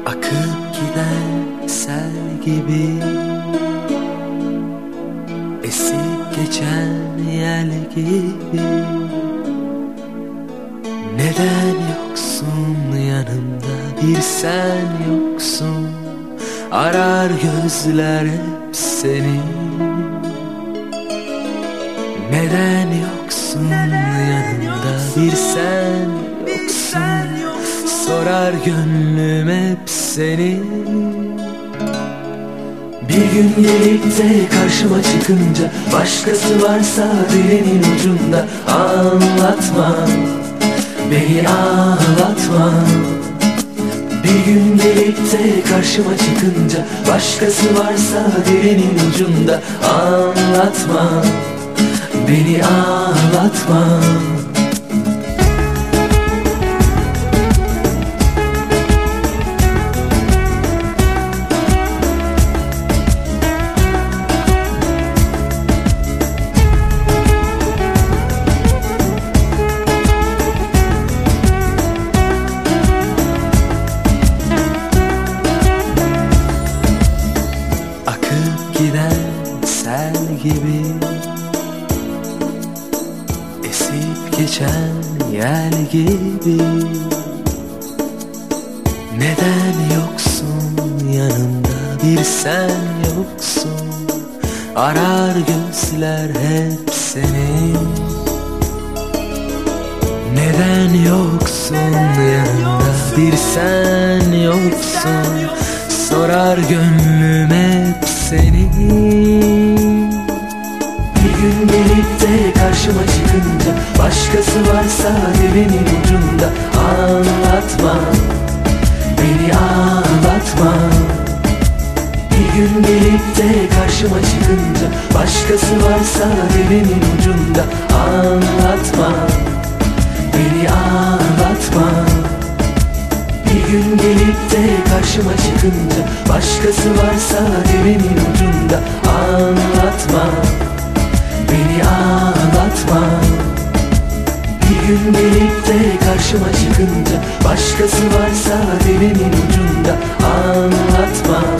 Akıp giden sel gibi, esip geçen yel gibi. Neden yoksun yanımda, bir sen yoksun. Arar gözler hep seni. Neden yoksun yanımda, bir sen yoksun. Sorar gönlüm hep seni. Bir gün gelip de karşıma çıkınca, başkası varsa dilinin ucunda, anlatma, beni ağlatma. Bir gün gelip de karşıma çıkınca, başkası varsa dilinin ucunda, anlatma, beni ağlatma. Giden sel gibi, esip geçen yel gibi. Neden yoksun yanımda, bir sen yoksun. Arar gözler hep seni. Neden yoksun yanımda, bir sen yoksun. Sorar gönlüm hep seni. Bir gün gelip de karşıma çıkınca, başkası varsa dilinin ucunda, anlatma, beni ağlatma. Bir gün gelip de karşıma çıkınca, başkası varsa dilinin ucunda, anlatma, beni ağlatma. Bir gün gelip de karşıma çıkınca, başkası varsa dilinin ucunda, anlatma, beni ağlatma. Bir gün gelip de karşıma çıkınca, başkası varsa dilinin ucunda, anlatma,